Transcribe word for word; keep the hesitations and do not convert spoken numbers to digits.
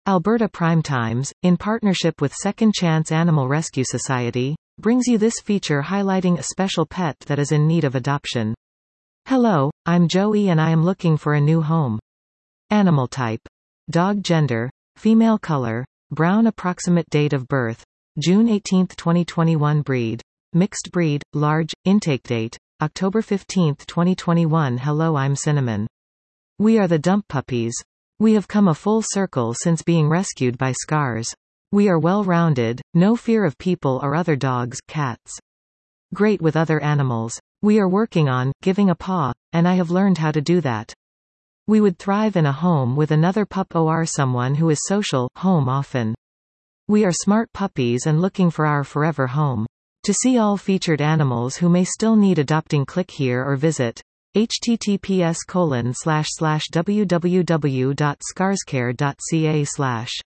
Alberta Primetimes, in partnership with Second Chance Animal Rescue Society, brings you this feature highlighting a special pet that is in need of adoption. Hello, I'm Joey and I am looking for a new home. Animal type: dog. Gender: female. Color: brown. Approximate date of birth: June eighteenth twenty twenty-one. Breed: mixed breed, large. Intake date: October fifteenth twenty twenty-one. Hello, I'm Cinnamon. We are the Dump Puppies. We have come a full circle since being rescued by Scars. We are well-rounded, no fear of people or other dogs, cats. Great with other animals. We are working on giving a paw, and I have learned how to do that. We would thrive in a home with another pup or someone who is social, home often. We are smart puppies and looking for our forever home. To see all featured animals who may still need adopting, click here or visit https colon slash slash www dot scarscare dot ca slash